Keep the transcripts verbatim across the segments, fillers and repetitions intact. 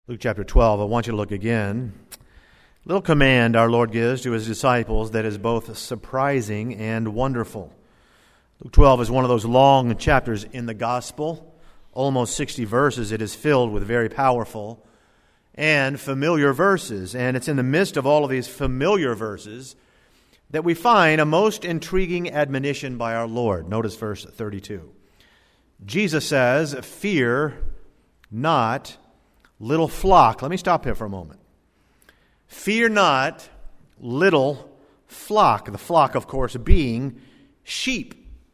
Luke chapter twelve, I want you to look again. A little command our Lord gives to his disciples that is both surprising and wonderful. Luke twelve is one of those long chapters in the gospel, almost sixty verses. It is filled with very powerful and familiar verses. And it's in the midst of all of these familiar verses that we find a most intriguing admonition by our Lord. Notice verse thirty-two. Jesus says, "Fear not, little flock." Let me stop here for a moment. Fear not, little flock. The flock, of course, being sheep.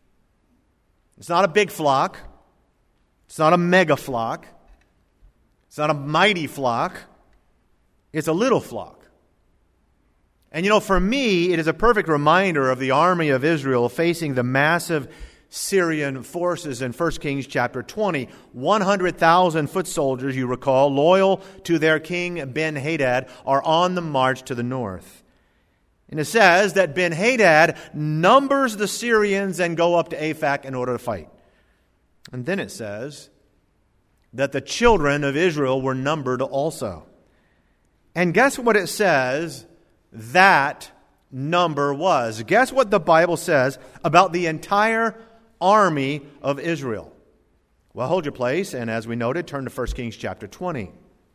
It's not a big flock. It's not a mega flock. It's not a mighty flock. It's a little flock. And you know, for me, it is a perfect reminder of the army of Israel facing the massive Syrian forces in First Kings chapter twenty. one hundred thousand foot soldiers, you recall, loyal to their king Ben-Hadad, are on the march to the north. And it says that Ben-Hadad numbers the Syrians and go up to Aphek in order to fight. And then it says that the children of Israel were numbered also. And guess what it says that number was? Guess what the Bible says about the entire army of Israel? Well, hold your place, and as we noted, turn to First Kings chapter twenty.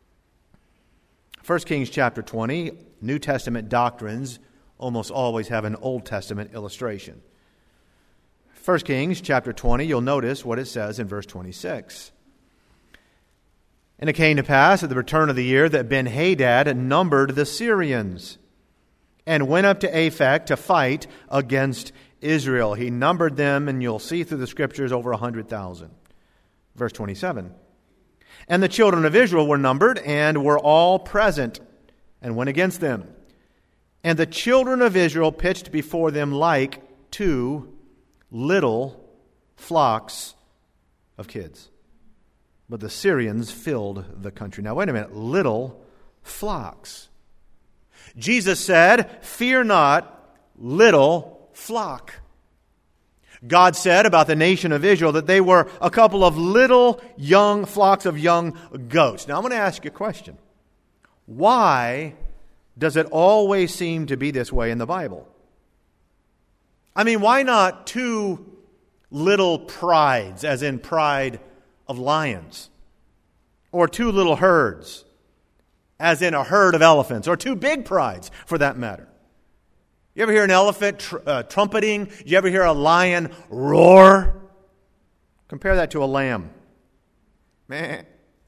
First Kings chapter twenty, New Testament doctrines almost always have an Old Testament illustration. First Kings chapter twenty, you'll notice what it says in verse twenty-six. "And it came to pass at the return of the year that Ben-Hadad numbered the Syrians and went up to Aphek to fight against Israel." He numbered them, and you'll see through the scriptures, over one hundred thousand. Verse twenty-seven. "And the children of Israel were numbered, and were all present, and went against them. And the children of Israel pitched before them like two little flocks of kids. But the Syrians filled the country." Now, wait a minute. Little flocks. Jesus said, "Fear not, little flock." God said about the nation of Israel that they were a couple of little young flocks of young goats. Now, I'm going to ask you a question. Why does it always seem to be this way in the Bible? I mean, why not two little prides, as in pride of lions? Or two little herds, as in a herd of elephants? Or two big prides, for that matter? You ever hear an elephant tr- uh, trumpeting? You ever hear a lion roar? Compare that to a lamb. Meh.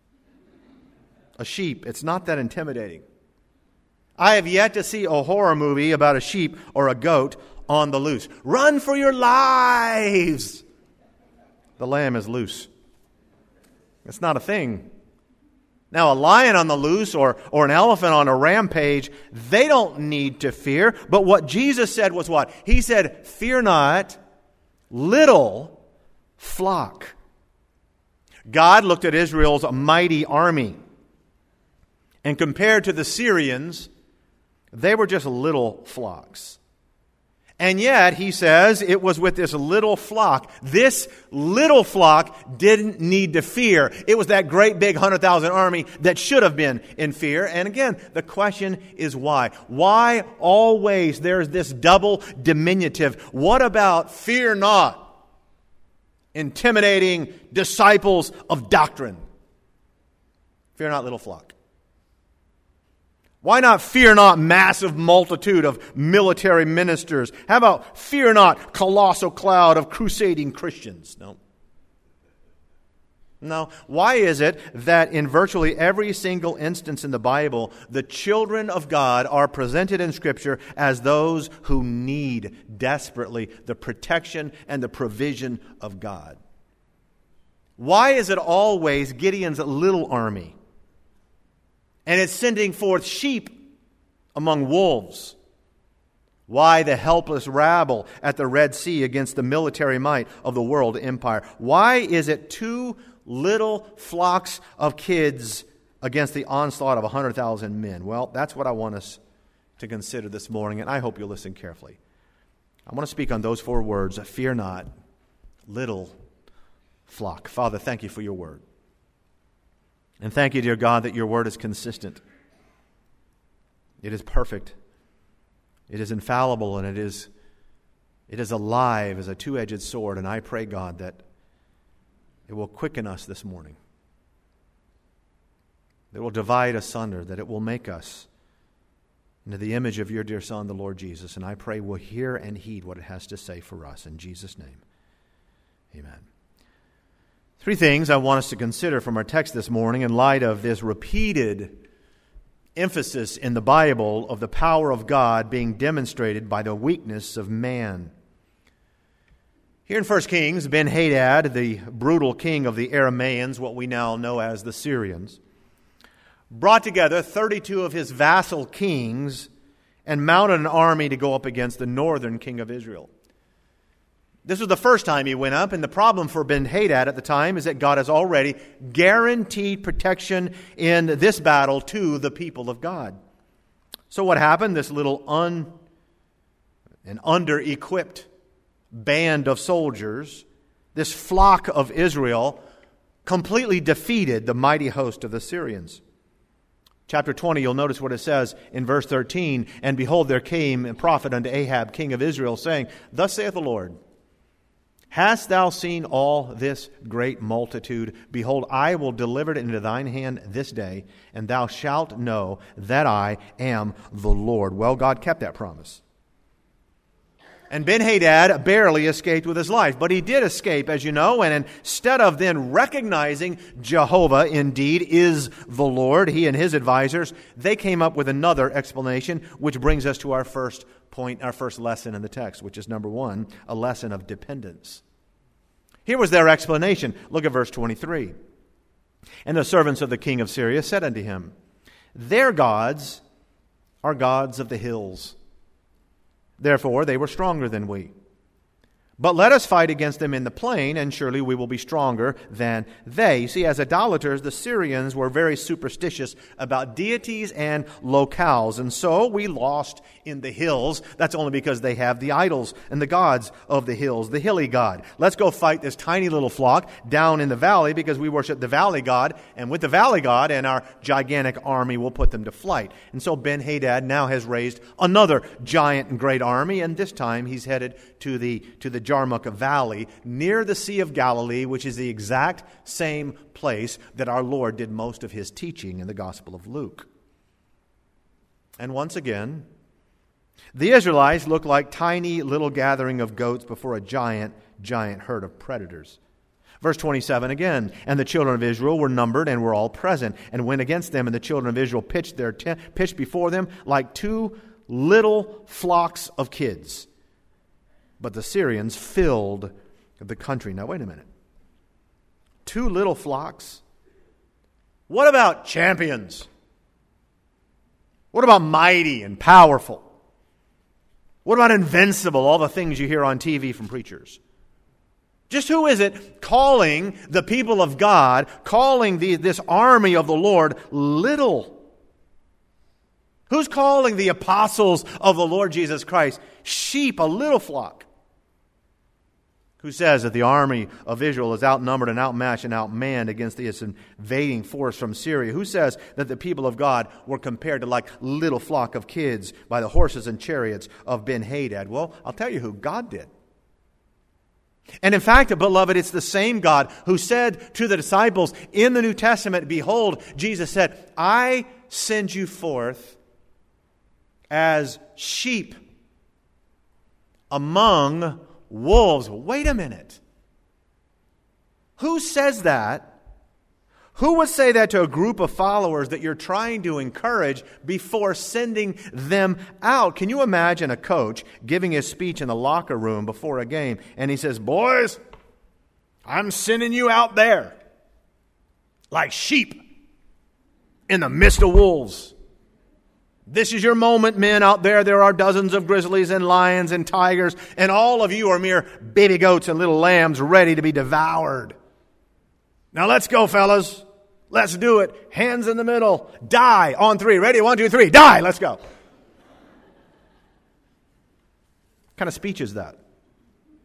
A sheep. It's not that intimidating. I have yet to see a horror movie about a sheep or a goat on the loose. Run for your lives! The lamb is loose. It's not a thing. Now, a lion on the loose or, or an elephant on a rampage, they don't need to fear. But what Jesus said was what? He said, "Fear not, little flock." God looked at Israel's mighty army, and compared to the Syrians, they were just little flocks. And yet, he says, it was with this little flock. This little flock didn't need to fear. It was that great big one hundred thousand army that should have been in fear. And again, the question is why? Why always there's this double diminutive? What about fear not? Intimidating disciples of doctrine. Fear not, little flock. Why not fear not, massive multitude of military ministers? How about fear not, colossal cloud of crusading Christians? No. No. Why is it that in virtually every single instance in the Bible, the children of God are presented in Scripture as those who need desperately the protection and the provision of God? Why is it always Gideon's little army? And it's sending forth sheep among wolves. Why the helpless rabble at the Red Sea against the military might of the world empire? Why is it two little flocks of kids against the onslaught of one hundred thousand men? Well, that's what I want us to consider this morning, and I hope you'll listen carefully. I want to speak on those four words: fear not, little flock. Father, thank you for your word. And thank you, dear God, that your word is consistent. It is perfect. It is infallible, and it is, it is alive as a two-edged sword. And I pray, God, that it will quicken us this morning. That it will divide asunder, that it will make us into the image of your dear Son, the Lord Jesus. And I pray we'll hear and heed what it has to say for us. In Jesus' name, amen. Three things I want us to consider from our text this morning in light of this repeated emphasis in the Bible of the power of God being demonstrated by the weakness of man. Here in First Kings, Ben-Hadad, the brutal king of the Aramaeans, what we now know as the Syrians, brought together thirty-two of his vassal kings and mounted an army to go up against the northern king of Israel. This was the first time he went up, and the problem for Ben-Hadad at the time is that God has already guaranteed protection in this battle to the people of God. So what happened? This little un and under-equipped band of soldiers, this flock of Israel, completely defeated the mighty host of the Syrians. Chapter twenty, you'll notice what it says in verse thirteen, "And behold, there came a prophet unto Ahab, king of Israel, saying, Thus saith the Lord, Hast thou seen all this great multitude? Behold, I will deliver it into thine hand this day, and thou shalt know that I am the Lord." Well, God kept that promise. And Ben-Hadad barely escaped with his life, but he did escape, as you know, and instead of then recognizing Jehovah indeed is the Lord, he and his advisors, they came up with another explanation, which brings us to our first point, our first lesson in the text, which is number one, a lesson of dependence. Here was their explanation. Look at verse twenty-three. "And the servants of the king of Syria said unto him, Their gods are gods of the hills. Therefore they were stronger than we. But let us fight against them in the plain, and surely we will be stronger than they." You see, as idolaters, the Syrians were very superstitious about deities and locales. And so we lost in the hills. That's only because they have the idols and the gods of the hills, the hilly god. Let's go fight this tiny little flock down in the valley because we worship the valley god. And with the valley god and our gigantic army, we'll put them to flight. And so Ben-Hadad now has raised another giant and great army. And this time he's headed to the, to the Jarmuth Valley near the Sea of Galilee, which is the exact same place that our Lord did most of his teaching in the Gospel of Luke. And once again, the Israelites look like tiny little gathering of goats before a giant, giant herd of predators. Verse twenty-seven again, "And the children of Israel were numbered and were all present, and went against them, and the children of Israel pitched their tent, pitched before them like two little flocks of kids. But the Syrians filled the country." Now, wait a minute. Two little flocks? What about champions? What about mighty and powerful? What about invincible? All the things you hear on T V from preachers. Just who is it calling the people of God, calling the, this army of the Lord little? Who's calling the apostles of the Lord Jesus Christ sheep, a little flock? Who says that the army of Israel is outnumbered and outmatched and outmanned against this invading force from Syria? Who says that the people of God were compared to like little flock of kids by the horses and chariots of Ben-Hadad? Well, I'll tell you who God did. And in fact, beloved, it's the same God who said to the disciples in the New Testament, behold, Jesus said, "I send you forth as sheep among wolves." Wait a minute. Who says that? Who would say that to a group of followers that you're trying to encourage before sending them out? Can you imagine a coach giving his speech in the locker room before a game, and he says, "Boys, I'm sending you out there like sheep in the midst of wolves. This is your moment, men. Out there, there are dozens of grizzlies and lions and tigers, and all of you are mere baby goats and little lambs ready to be devoured. Now let's go, fellas. Let's do it. Hands in the middle. Die on three. Ready? One, two, three. Die. Let's go." What kind of speech is that?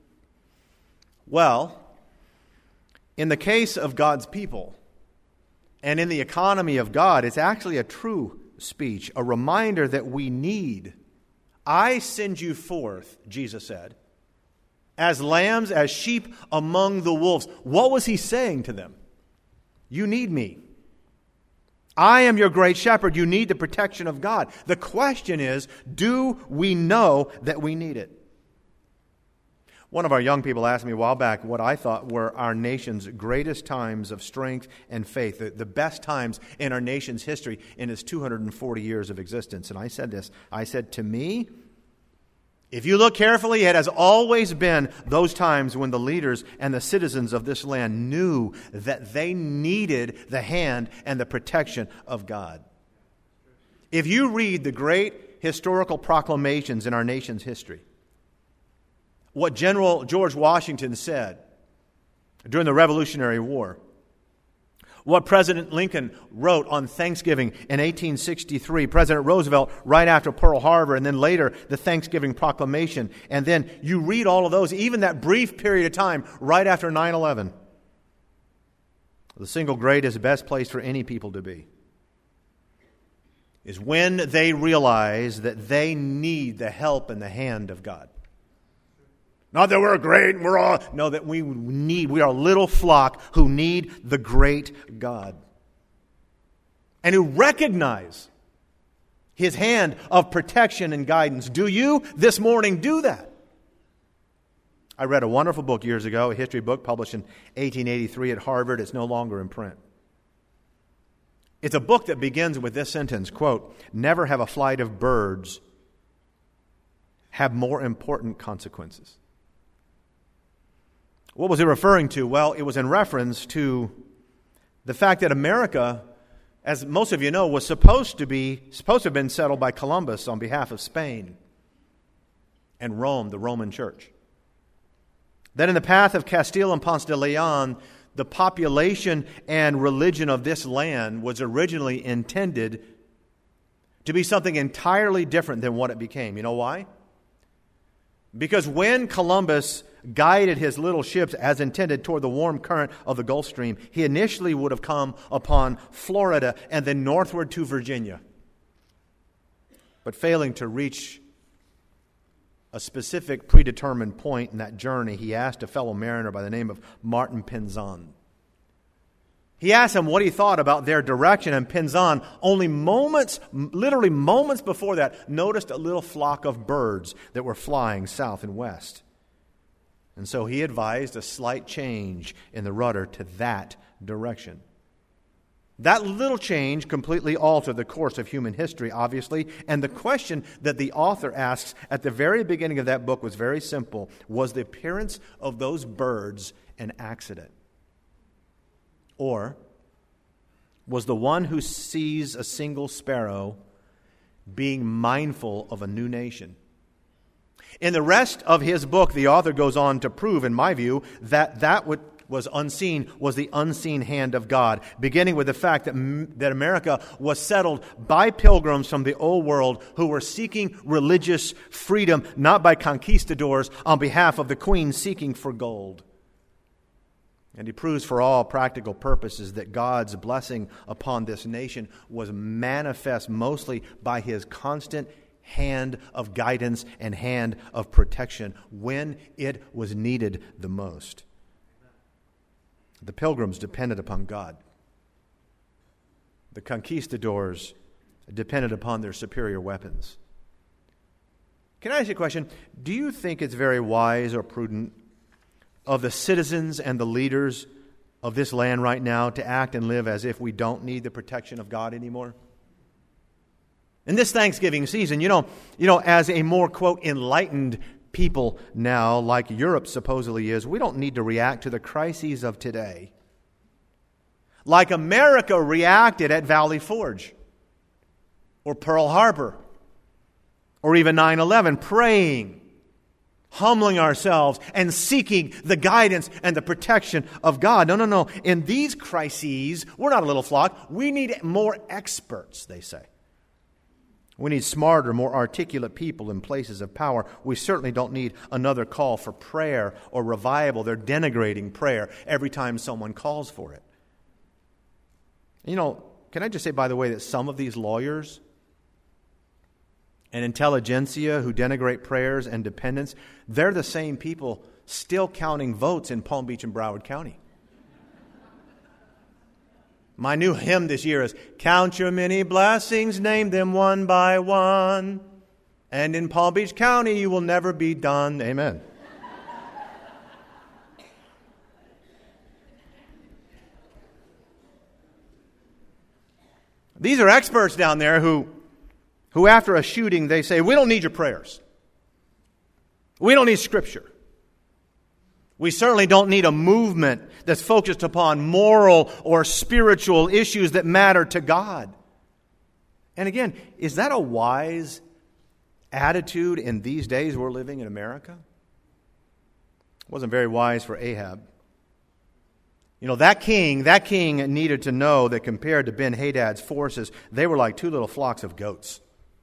Well, in the case of God's people, And in the economy of God, it's actually a true speech, a reminder that we need. I send you forth, Jesus said, as lambs, as sheep among the wolves. What was he saying to them? You need me. I am your great shepherd. You need the protection of God. The question is, do we know that we need it? One of our young people asked me a while back what I thought were our nation's greatest times of strength and faith, the, the best times in our nation's history in its two hundred forty years of existence. And I said this, I said, to me, if you look carefully, it has always been those times when the leaders and the citizens of this land knew that they needed the hand and the protection of God. If you read the great historical proclamations in our nation's history, what General George Washington said during the Revolutionary War, what President Lincoln wrote on Thanksgiving in eighteen sixty-three, President Roosevelt right after Pearl Harbor, and then later the Thanksgiving Proclamation, and then you read all of those, even that brief period of time right after nine eleven. The single greatest, best place for any people to be is when they realize that they need the help and the hand of God. Not that we're great and we're all... No, that we need... We are a little flock who need the great God. And who recognize His hand of protection and guidance. Do you this morning do that? I read a wonderful book years ago, a history book published in eighteen eighty-three at Harvard. It's no longer in print. It's a book that begins with this sentence, quote, "Never have a flight of birds have more important consequences." What was it referring to? Well, it was in reference to the fact that America, as most of you know, was supposed to be supposed to have been settled by Columbus on behalf of Spain and Rome, the Roman Church. That in the path of Castile and Ponce de Leon, the population and religion of this land was originally intended to be something entirely different than what it became. You know why? Because when Columbus guided his little ships as intended toward the warm current of the Gulf Stream, he initially would have come upon Florida and then northward to Virginia. But failing to reach a specific predetermined point in that journey, he asked a fellow mariner by the name of Martin Pinzon. He asked him what he thought about their direction, and Pinzon, only moments, literally moments before that, noticed a little flock of birds that were flying south and west. And so he advised a slight change in the rudder to that direction. That little change completely altered the course of human history, obviously, and the question that the author asks at the very beginning of that book was very simple. Was the appearance of those birds an accident? Or was the one who sees a single sparrow being mindful of a new nation? In the rest of his book, the author goes on to prove, in my view, that that would was unseen was the unseen hand of God, beginning with the fact that, that America was settled by pilgrims from the old world who were seeking religious freedom, not by conquistadors on behalf of the queen seeking for gold. And he proves for all practical purposes that God's blessing upon this nation was manifest mostly by His constant hand of guidance and hand of protection when it was needed the most. The pilgrims depended upon God. The conquistadors depended upon their superior weapons. Can I ask you a question? Do you think it's very wise or prudent of the citizens and the leaders of this land right now to act and live as if we don't need the protection of God anymore? In this Thanksgiving season, you know, you know, as a more, quote, enlightened people now, like Europe supposedly is, we don't need to react to the crises of today like America reacted at Valley Forge or Pearl Harbor or even nine eleven, praying, humbling ourselves and seeking the guidance and the protection of God. No, no, no. In these crises, we're not a little flock. We need more experts, they say. We need smarter, more articulate people in places of power. We certainly don't need another call for prayer or revival. They're denigrating prayer every time someone calls for it. You know, can I just say, by the way, that some of these lawyers and intelligentsia who denigrate prayers and dependence, they're the same people still counting votes in Palm Beach and Broward County. My new hymn this year is, "Count your many blessings, name them one by one, and in Palm Beach County you will never be done." Amen. These are experts down there who, who after a shooting, they say, "We don't need your prayers. We don't need Scripture. We certainly don't need a movement that's focused upon moral or spiritual issues that matter to God." And again, is that a wise attitude in these days we're living in America? It wasn't very wise for Ahab. You know, that king, that king needed to know that compared to Ben-Hadad's forces, they were like two little flocks of goats.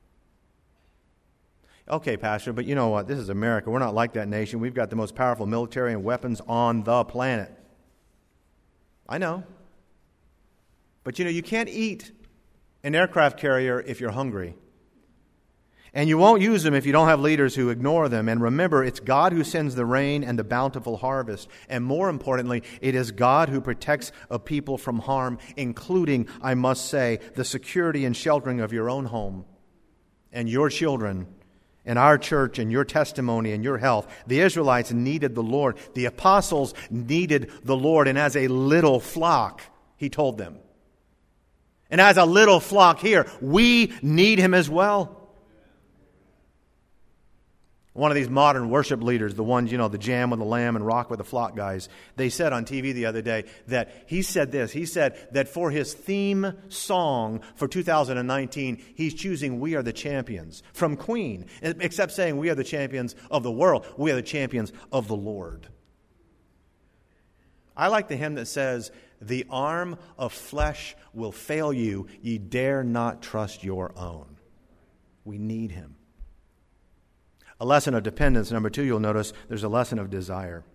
Okay, Pastor, but you know what? This is America. We're not like that nation. We've got the most powerful military and weapons on the planet. I know. But you know, you can't eat an aircraft carrier if you're hungry. And you won't use them if you don't have leaders who ignore them. And remember, it's God who sends the rain and the bountiful harvest. And more importantly, it is God who protects a people from harm, including, I must say, the security and sheltering of your own home and your children and our church and your testimony and your health. The Israelites needed the Lord. The apostles needed the Lord. And as a little flock, he told them. And as a little flock here, we need him as well. One of these modern worship leaders, the ones, you know, the Jam with the Lamb and Rock with the Flock guys, they said on T V the other day that he said this. He said that for his theme song for two thousand nineteen, he's choosing "We Are the Champions" from Queen, except saying we are the champions of the world. We are the champions of the Lord. I like the hymn that says, "The arm of flesh will fail you. Ye dare not trust your own." We need him. A lesson of dependence. Number two, you'll notice there's a lesson of desire.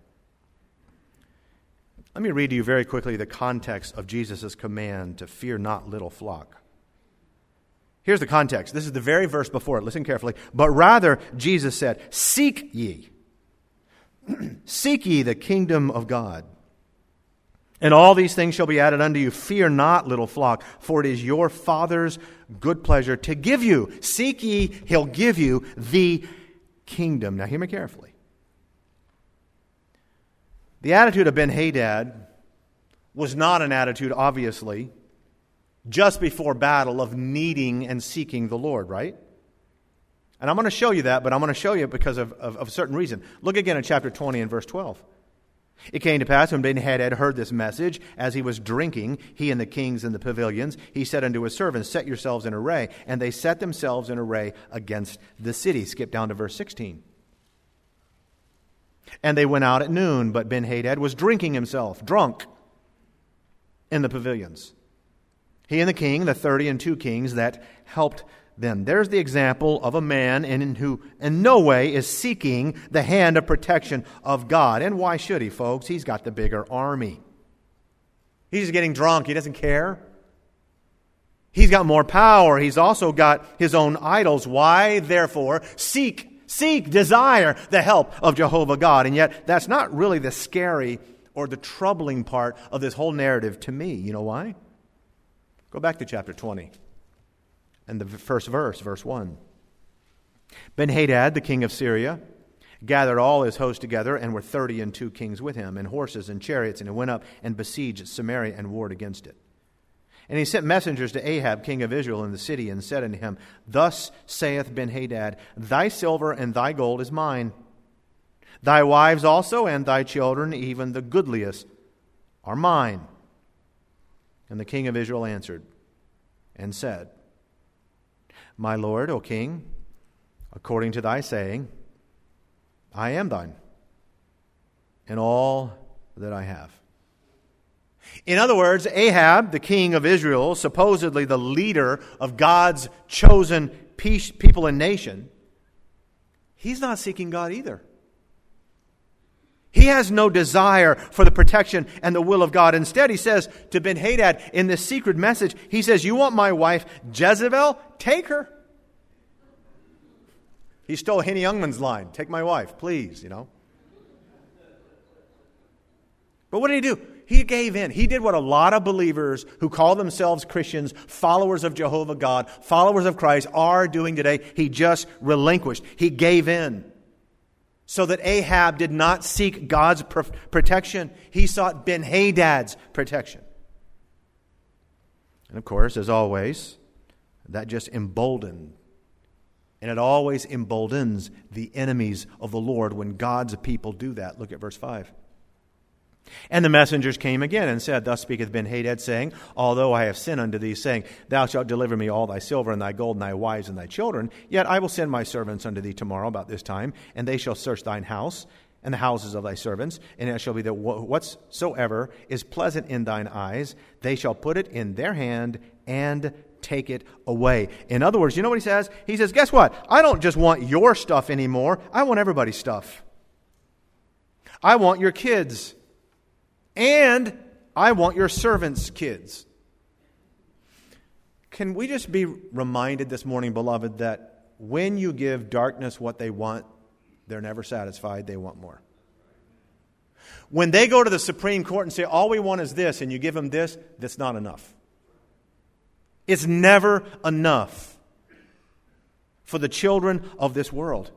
Let me read to you very quickly the context of Jesus' command to fear not, little flock. Here's the context. This is the very verse before it. Listen carefully. "But rather, Jesus said, seek ye. Seek ye the kingdom of God. And all these things shall be added unto you. Fear not, little flock, for it is your Father's good pleasure to give you." Seek ye, he'll give you the kingdom. Now hear me carefully. The attitude of Ben-Hadad was not an attitude, obviously, just before battle of needing and seeking the Lord, right? And I'm going to show you that, but I'm going to show you because of, of, of a certain reason. Look again in chapter twenty and verse twelve. "It came to pass when Ben-Hadad heard this message, as he was drinking, he and the kings in the pavilions, he said unto his servants, Set yourselves in array. And they set themselves in array against the city." Skip down to verse sixteen. "And they went out at noon, but Ben-Hadad was drinking himself, drunk, in the pavilions. He and the king, the thirty and two kings that helped them." There's the example of a man in who in no way is seeking the hand of protection of God. And why should he, folks? He's got the bigger army. He's just getting drunk. He doesn't care. He's got more power. He's also got his own idols. Why, therefore, seek, seek, desire the help of Jehovah God? And yet, that's not really the scary or the troubling part of this whole narrative to me. You know why? Go back to chapter twenty. And the first verse, verse one. "Ben-Hadad, the king of Syria, gathered all his host together, and were thirty and two kings with him, and horses and chariots, and he went up and besieged Samaria and warred against it. And he sent messengers to Ahab, king of Israel, in the city, and said unto him, Thus saith Ben-Hadad, Thy silver and thy gold is mine. Thy wives also and thy children, even the goodliest, are mine. And the king of Israel answered and said, My Lord, O king, according to thy saying, I am thine, and all that I have." In other words, Ahab, the king of Israel, supposedly the leader of God's chosen people and nation, he's not seeking God either. He has no desire for the protection and the will of God. Instead, he says to Ben-Hadad in this secret message, he says, you want my wife Jezebel? Take her. He stole Henny Youngman's line, take my wife, please, you know. But what did he do? He gave in. He did what a lot of believers who call themselves Christians, followers of Jehovah God, followers of Christ, are doing today. He just relinquished. He gave in. So that Ahab did not seek God's pr- protection. He sought Ben-Hadad's protection. And of course, as always, that just emboldened. And it always emboldens the enemies of the Lord when God's people do that. Look at verse five. And the messengers came again and said, thus speaketh Ben-Hadad, saying, although I have sinned unto thee, saying, thou shalt deliver me all thy silver and thy gold and thy wives and thy children, yet I will send my servants unto thee tomorrow about this time, and they shall search thine house and the houses of thy servants, and it shall be that whatsoever is pleasant in thine eyes, they shall put it in their hand and take it away. In other words, you know what he says? He says, guess what? I don't just want your stuff anymore. I want everybody's stuff. I want your kids. And I want your servants' kids. Can we just be reminded this morning, beloved, that when you give darkness what they want, they're never satisfied, they want more. When they go to the Supreme Court and say, all we want is this, and you give them this, that's not enough. It's never enough for the children of this world.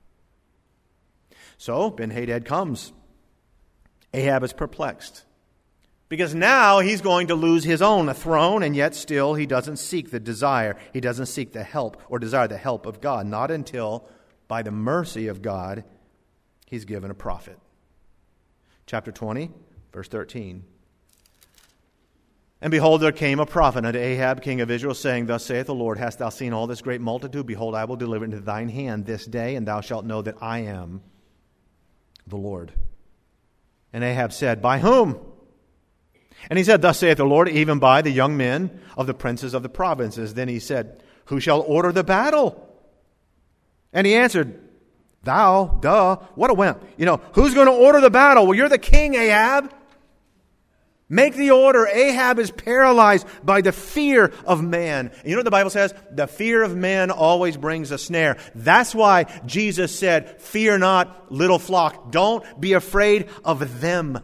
So, Ben-Hadad comes. Ahab is perplexed. Because now he's going to lose his own throne, and yet still he doesn't seek the desire. He doesn't seek the help or desire the help of God. Not until, by the mercy of God, he's given a prophet. Chapter twenty, verse thirteen. And behold, there came a prophet unto Ahab, king of Israel, saying, thus saith the Lord, hast thou seen all this great multitude? Behold, I will deliver it into thine hand this day, and thou shalt know that I am the Lord. And Ahab said, by whom? And he said, thus saith the Lord, even by the young men of the princes of the provinces. Then he said, who shall order the battle? And he answered, thou, duh, what a wimp. You know, who's going to order the battle? Well, you're the king, Ahab. Make the order. Ahab is paralyzed by the fear of man. And you know what the Bible says? The fear of man always brings a snare. That's why Jesus said, fear not, little flock. Don't be afraid of them.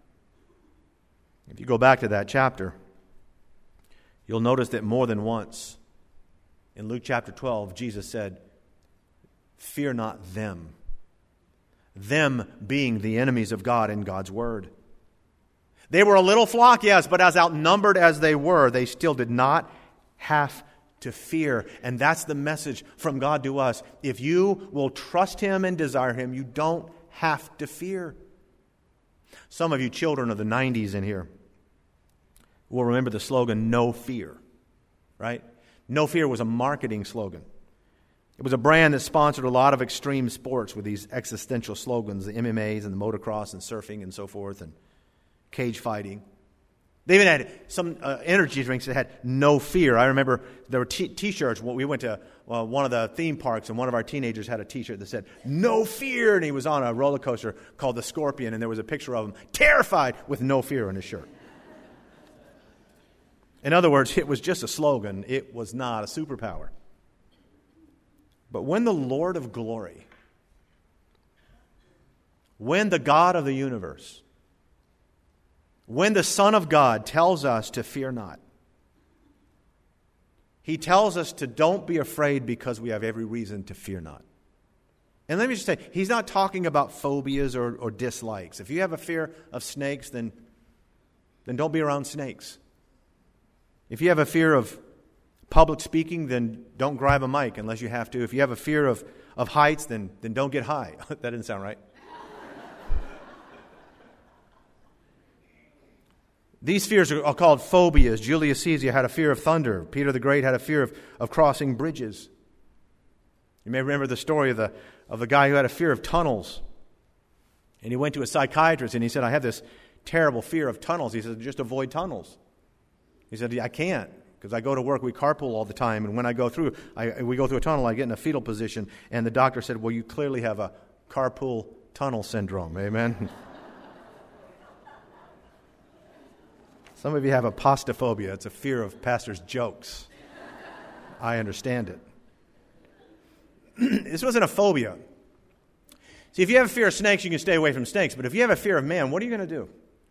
If you go back to that chapter, you'll notice that more than once in Luke chapter twelve, Jesus said, fear not them. Them being the enemies of God in God's word. They were a little flock, yes, but as outnumbered as they were, they still did not have to fear. And that's the message from God to us. If you will trust Him and desire Him, you don't have to fear. Some of you children of the nineties in here will remember the slogan, no fear, right? No fear was a marketing slogan. It was a brand that sponsored a lot of extreme sports with these existential slogans, the M M As and the motocross and surfing and so forth, and cage fighting. They even had some uh, energy drinks that had no fear. I remember there were t- t-shirts. We went to uh, one of the theme parks, and one of our teenagers had a t-shirt that said, no fear, and he was on a roller coaster called the Scorpion, and there was a picture of him terrified with no fear on his shirt. In other words, it was just a slogan. It was not a superpower. But when the Lord of glory, when the God of the universe, when the Son of God tells us to fear not, He tells us to don't be afraid because we have every reason to fear not. And let me just say, He's not talking about phobias or, or dislikes. If you have a fear of snakes, then, then don't be around snakes. If you have a fear of public speaking, then don't grab a mic unless you have to. If you have a fear of, of heights, then, then don't get high. That didn't sound right. These fears are called phobias. Julius Caesar had a fear of thunder. Peter the Great had a fear of, of crossing bridges. You may remember the story of the, of the guy who had a fear of tunnels. And he went to a psychiatrist and he said, I have this terrible fear of tunnels. He said, just avoid tunnels. He said, I can't, because I go to work, we carpool all the time, and when I go through, I, we go through a tunnel, I get in a fetal position. And the doctor said, well, you clearly have a carpool tunnel syndrome, amen? Some of you have apostophobia. It's a fear of pastors' jokes. I understand it. This wasn't a phobia. See, if you have a fear of snakes, you can stay away from snakes. But if you have a fear of man, what are you going to do?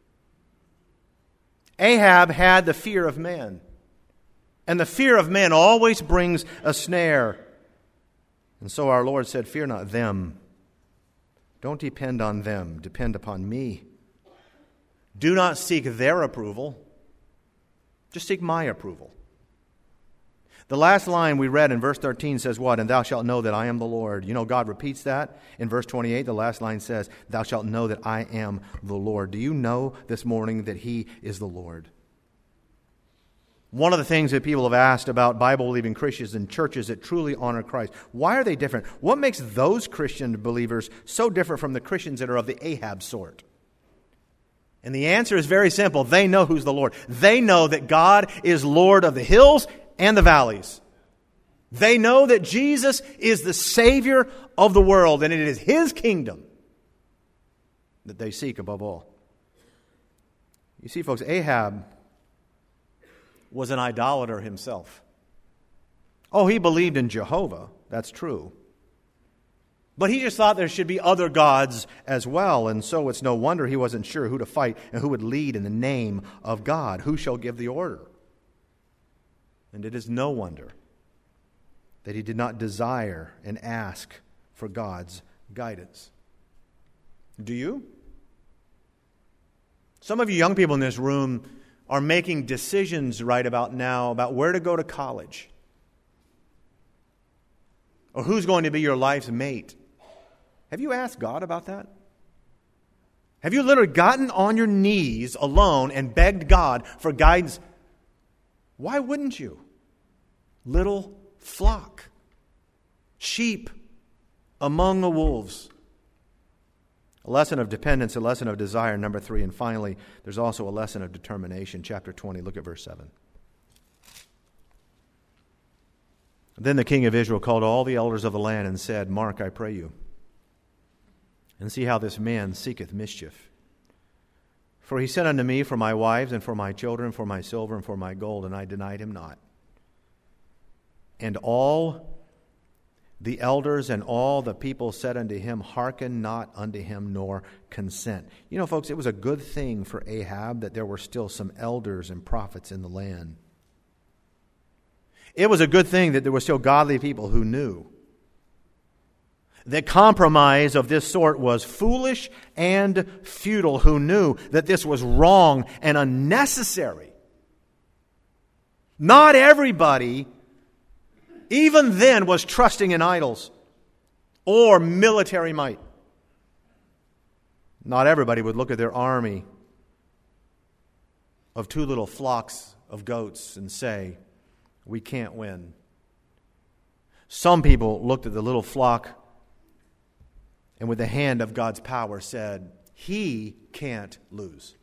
Ahab had the fear of man. And the fear of man always brings a snare. And so our Lord said, fear not them. Don't depend on them. Depend upon me. Do not seek their approval. Just seek my approval. The last line we read in verse thirteen says what? And thou shalt know that I am the Lord. You know, God repeats that in verse twenty-eight. The last line says, thou shalt know that I am the Lord. Do you know this morning that He is the Lord? One of the things that people have asked about Bible-believing Christians and churches that truly honor Christ, why are they different? What makes those Christian believers so different from the Christians that are of the Ahab sort? And the answer is very simple. They know who's the Lord. They know that God is Lord of the hills and the valleys. They know that Jesus is the Savior of the world, and it is His kingdom that they seek above all. You see, folks, Ahab was an idolater himself. Oh, he believed in Jehovah. That's true. But he just thought there should be other gods as well, and so it's no wonder he wasn't sure who to fight and who would lead in the name of God. Who shall give the order? And it is no wonder that he did not desire and ask for God's guidance. Do you? Some of you young people in this room are making decisions right about now about where to go to college, or who's going to be your life's mate. Have you asked God about that? Have you literally gotten on your knees alone and begged God for guidance? Why wouldn't you? Little flock, sheep among the wolves. A lesson of dependence, a lesson of desire, number three. And finally, there's also a lesson of determination. Chapter twenty, look at verse seven. Then the king of Israel called all the elders of the land and said, mark, I pray you, and see how this man seeketh mischief. For he said unto me, for my wives and for my children, for my silver and for my gold, and I denied him not. And all the elders and all the people said unto him, hearken not unto him, nor consent. You know, folks, it was a good thing for Ahab that there were still some elders and prophets in the land. It was a good thing that there were still godly people who knew that compromise of this sort was foolish and futile, who knew that this was wrong and unnecessary. Not everybody, even then, was trusting in idols or military might. Not everybody would look at their army of two little flocks of goats and say, we can't win. Some people looked at the little flock and with the hand of God's power said, He can't lose.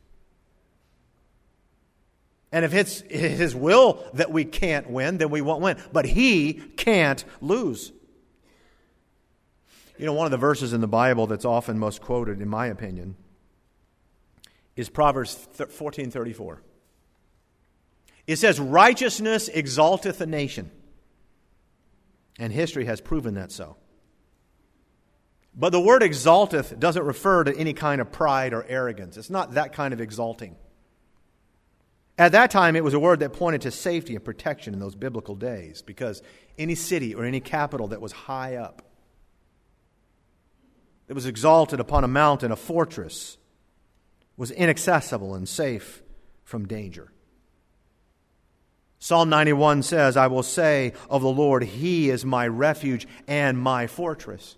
And if it's His will that we can't win, then we won't win. But He can't lose. You know, one of the verses in the Bible that's often most quoted, in my opinion, is Proverbs fourteen thirty-four. It says, righteousness exalteth a nation. And history has proven that so. But the word exalteth doesn't refer to any kind of pride or arrogance. It's not that kind of exalting. At that time, it was a word that pointed to safety and protection in those biblical days, because any city or any capital that was high up, that was exalted upon a mountain, a fortress, was inaccessible and safe from danger. Psalm ninety-one says, I will say of the Lord, He is my refuge and my fortress.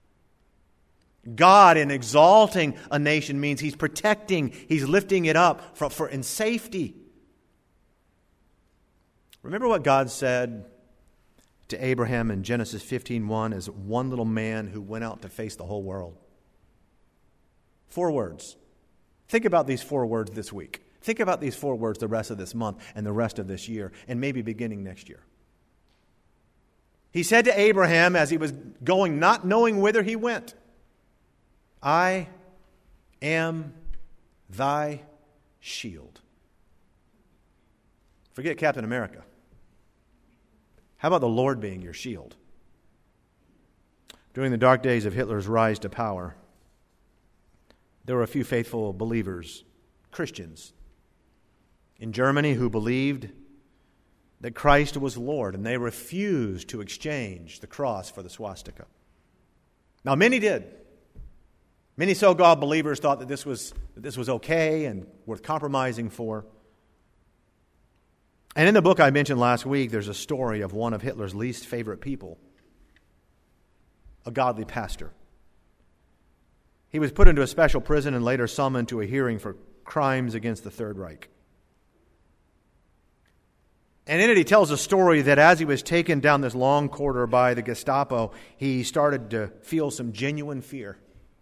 God, in exalting a nation, means He's protecting, He's lifting it up for, for in safety. Remember what God said to Abraham in Genesis fifteen one as one little man who went out to face the whole world? Four words. Think about these four words this week. Think about these four words the rest of this month and the rest of this year, and maybe beginning next year. He said to Abraham as he was going, not knowing whither he went, I am thy shield. Forget Captain America. How about the Lord being your shield? During the dark days of Hitler's rise to power, there were a few faithful believers, Christians, in Germany who believed that Christ was Lord, and they refused to exchange the cross for the swastika. Now, many did. Many so-called believers thought that this was that this was okay and worth compromising for. And in the book I mentioned last week, there's a story of one of Hitler's least favorite people, a godly pastor. He was put into a special prison and later summoned to a hearing for crimes against the Third Reich. And in it he tells a story that as he was taken down this long corridor by the Gestapo, he started to feel some genuine fear.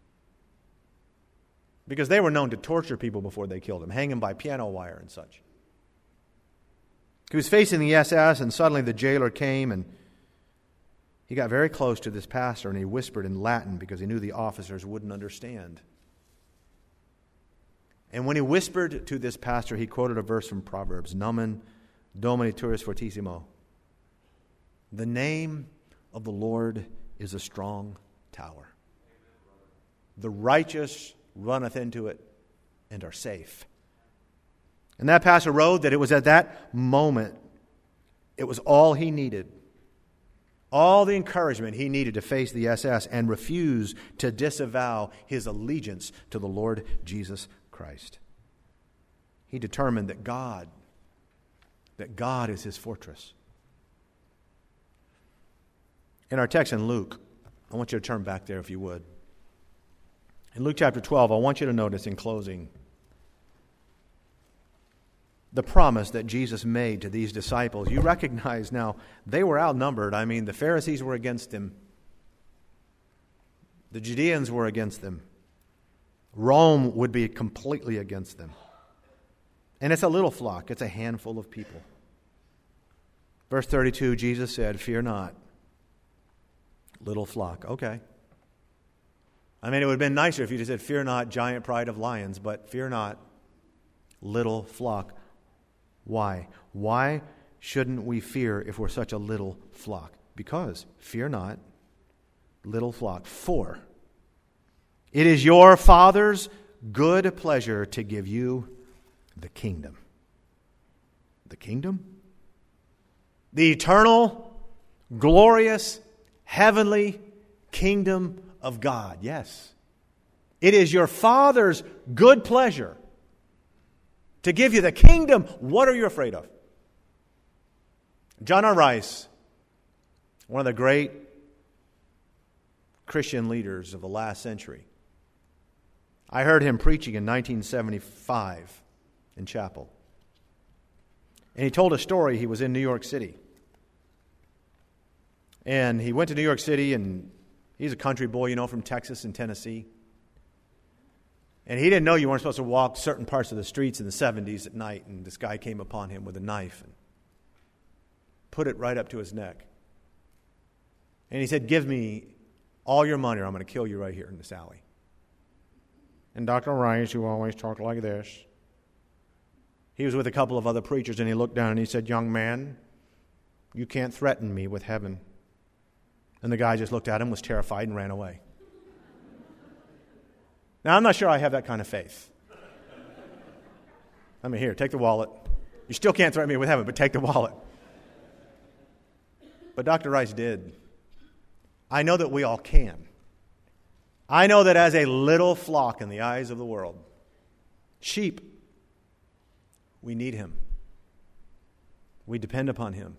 Because they were known to torture people before they killed him, hang him by piano wire and such. He was facing the S S, and suddenly the jailer came, and he got very close to this pastor, and he whispered in Latin because he knew the officers wouldn't understand. And when he whispered to this pastor, he quoted a verse from Proverbs, Nomen Domini tuus fortissimo. The name of the Lord is a strong tower. The righteous runneth into it and are safe. And that pastor wrote that it was at that moment, it was all he needed, all the encouragement he needed to face the S S and refuse to disavow his allegiance to the Lord Jesus Christ. He determined that God, that God is his fortress. In our text in Luke, I want you to turn back there if you would. In Luke chapter twelve, I want you to notice in closing the promise that Jesus made to these disciples. You recognize now they were outnumbered. I mean, the Pharisees were against them. The Judeans were against them. Rome would be completely against them. And it's a little flock. It's a handful of people. Verse thirty-two, Jesus said, "Fear not, little flock." Okay. I mean, it would have been nicer if you just said, "Fear not, giant pride of lions," but fear not, little flock. Why? Why shouldn't we fear if we're such a little flock? Because, fear not, little flock. For it is your Father's good pleasure to give you the kingdom. The kingdom? The eternal, glorious, heavenly kingdom of God. Yes. It is your Father's good pleasure to give you the kingdom. What are you afraid of? John R. Rice, one of the great Christian leaders of the last century. I heard him preaching in nineteen seventy-five in chapel. And he told a story. He was in New York City. And he went to New York City, and he's a country boy, you know, from Texas and Tennessee. And he didn't know you weren't supposed to walk certain parts of the streets in the seventies at night. And this guy came upon him with a knife and put it right up to his neck. And he said, "Give me all your money or I'm going to kill you right here in this alley." And Doctor Rice, who always talked like this, he was with a couple of other preachers, and he looked down and he said, "Young man, you can't threaten me with heaven." And the guy just looked at him, was terrified, and ran away. Now, I'm not sure I have that kind of faith. I mean, here, take the wallet. You still can't threaten me with heaven, but take the wallet. But Doctor Rice did. I know that we all can. I know that as a little flock in the eyes of the world, sheep, we need him. We depend upon him.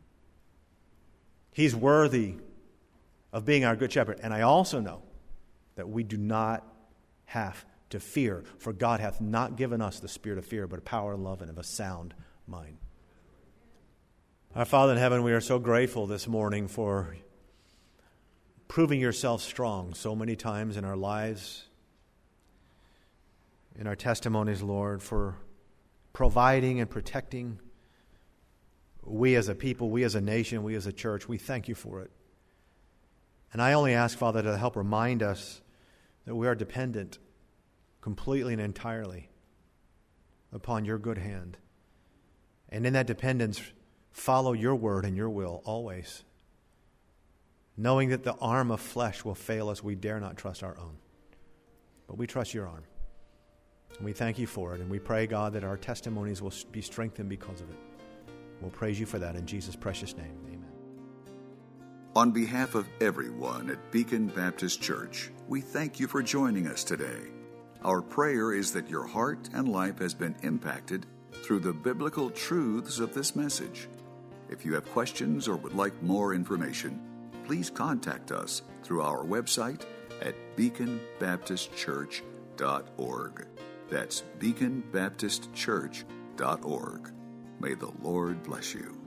He's worthy of being our good shepherd. And I also know that we do not have to fear, for God hath not given us the spirit of fear, but of power, love, and of a sound mind. Our Father in heaven, we are so grateful this morning for proving yourself strong so many times in our lives, in our testimonies, Lord, for providing and protecting we as a people, we as a nation, we as a church. We thank you for it. And I only ask, Father, to help remind us that we are dependent completely and entirely upon your good hand. And in that dependence, follow your word and your will always. Knowing that the arm of flesh will fail us, we dare not trust our own. But we trust your arm. And we thank you for it. And we pray, God, that our testimonies will be strengthened because of it. We'll praise you for that in Jesus' precious name. Amen. On behalf of everyone at Beacon Baptist Church, we thank you for joining us today. Our prayer is that your heart and life has been impacted through the biblical truths of this message. If you have questions or would like more information, please contact us through our website at beacon baptist church dot org. That's beacon baptist church dot org. May the Lord bless you.